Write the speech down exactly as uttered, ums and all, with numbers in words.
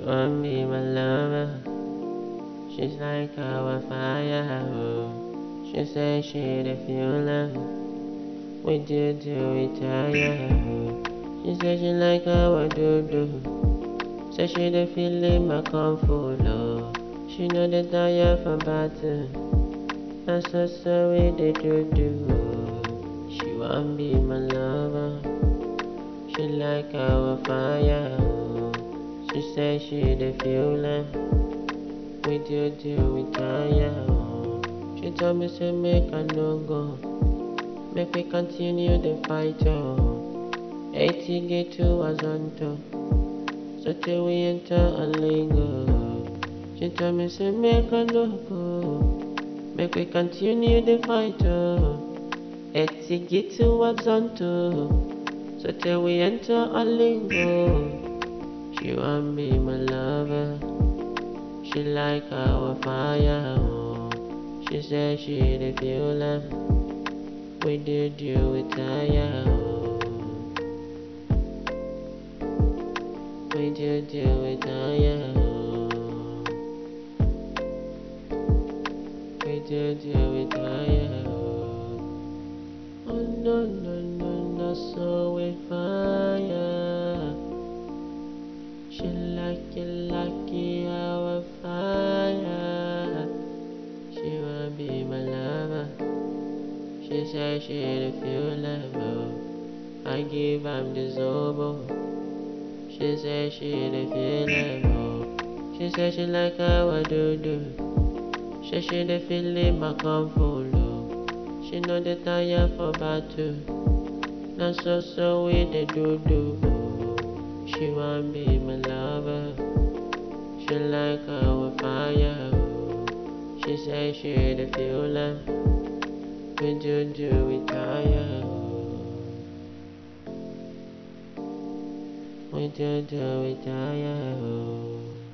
want be my lover. She's like our fire. She say she the feel love. We do do it tire. She say she like our do do. Say she the feeling my comfort love. She know the tire for battle. That's so so we the do do. She want be my lover. She like our fire. She say she the feel love. We do do it tire. She told me say make I no go. Make we continue the fight, oh. eighty get to Azonto. So till we enter a lingo. She told me say make I no go. Make we continue the fight, oh. eighty get to Azonto. So till we enter a lingo. She want be my lover. She like our fire, oh. She say she the feel love. We do do it tire. We do do it tire. We do do it tire. Oh no no no no, so we fire. She like it like it our fire. She wanna be my lover. She say she the feel level. I give am the zobo. She say she the feel level. She say she like how I do do. She she the feeling my comfort low. She know the tire for battle. Now so so we the do do. She want be my lover. She like our fire. She say she the feel love. We do do it tire. We do do it tire.